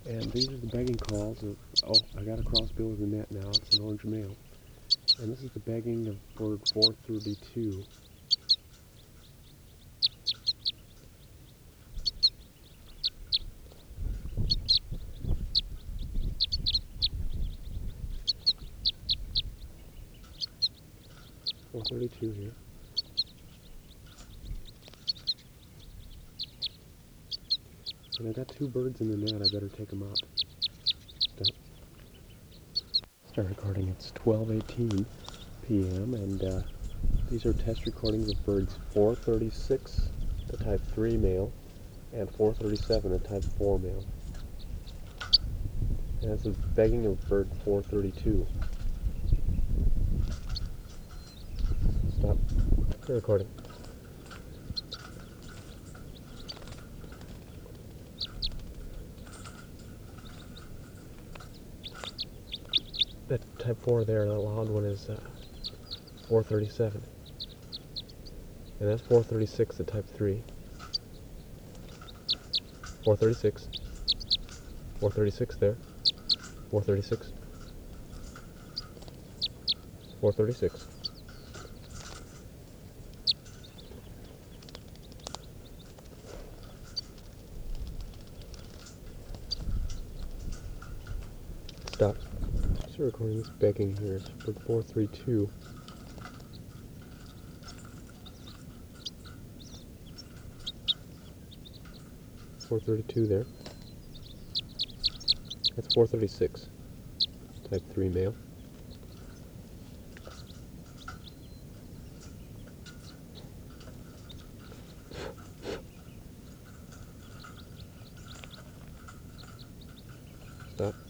And these are the begging calls of, oh, I got a crossbill with a net now, it's an orange male. And this is the begging of bird 432. .432 here. And I got two birds in the net, I better take them out. Stop. Start recording, it's 12:18 p.m. and these are test recordings of birds 436, the type 3 male, and 437, the type 4 male. And that's the begging of bird 432. Stop. Start recording. That type 4 there, that loud one is 437. And that's 436, the type 3. 436. 436 there. 436. 436. Stop. Start recording this begging here. It's for 432. .432 there. That's 436. Type 3 male. Stop.